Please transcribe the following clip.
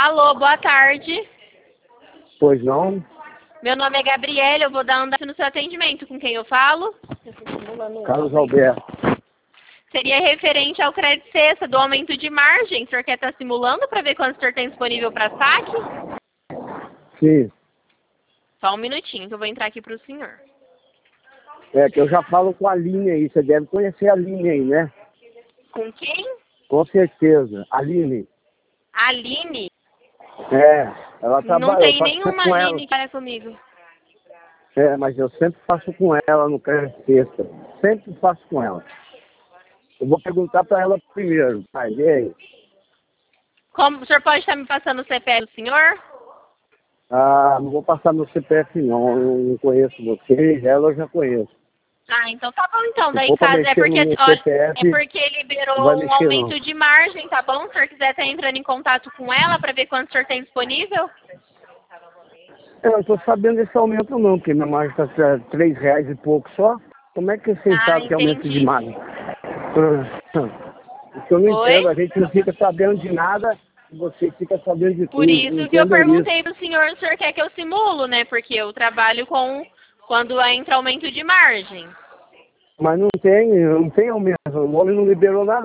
Alô, boa tarde. Pois não? Meu nome é Gabriela, eu vou dar andamento no seu atendimento. Com quem eu falo? Carlos Alberto. Seria referente ao crédito cesta do aumento de margem. O senhor quer estar simulando para ver quanto o senhor tem disponível para saque? Sim. Só um minutinho que eu vou entrar aqui para o senhor. É que eu já falo com a Aline aí. Você deve conhecer a Aline aí, né? Com quem? Com certeza. Aline. Aline? É. Ela Não trabalha. Eu tem faço nenhuma com ela. Aline que fale comigo. É, mas eu sempre faço com ela no crédito sexta. Sempre faço com ela. Eu vou perguntar para ela primeiro. Pai, e aí? Como, o senhor pode estar me passando o CPF do senhor? Ah, não vou passar meu CPF não. Eu não conheço vocês. Ela eu já conheço. Ah, então tá bom então. Se Daí for para caso mexer é porque, no meu olha, é CPF, porque não vai liberou um mexer não. aumento de margem, tá bom? Se o senhor quiser estar entrando em contato com ela para ver quanto o senhor tem disponível? Eu não estou sabendo desse aumento não, porque minha margem está R$ 3 e pouco só. Como é que vocês Ah, sabem que é aumento de entendi. margem? Isso eu não Oi? entendo, a gente não fica sabendo de nada, você fica sabendo de Por tudo, não isso que eu entendo isso. perguntei pro senhor se o senhor quer que eu simulo, né? Porque eu trabalho com quando entra aumento de margem. Mas não tem aumento, o homem não liberou nada.